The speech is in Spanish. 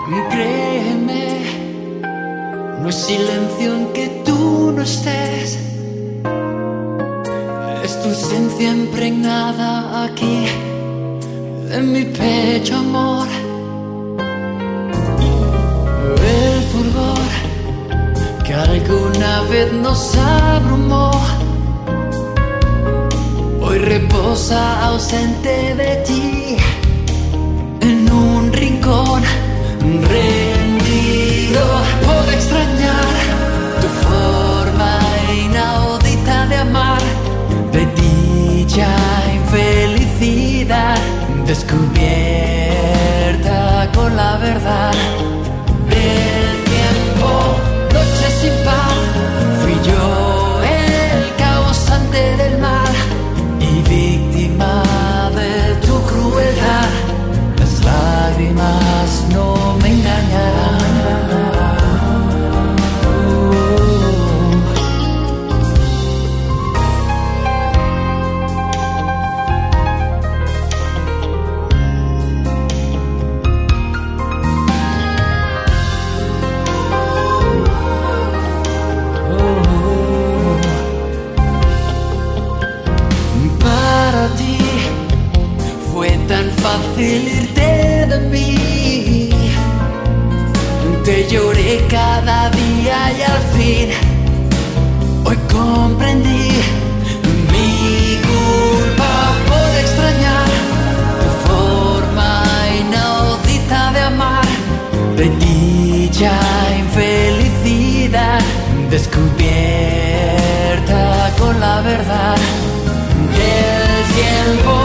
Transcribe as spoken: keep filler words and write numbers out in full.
Créeme, no es silencio en que tú no estés, es tu esencia impregnada aquí en mi pecho, amor. El fulgor que alguna vez nos abrumó hoy reposa ausente de ti en un rincón rendido. Puedo extrañar tu forma inaudita de amar, de dicha infelicidad descubierta con la verdad del tiempo. Noche sin paz, fui yo el causante del mal y víctima de tu crueldad. Las lágrimas no me engañarán. Para ti fue tan fácil irte de mí. Te lloré cada día y al fin hoy comprendí mi culpa por extrañar tu forma inaudita de amar, de dicha infelicidad descubierta con la verdad del tiempo.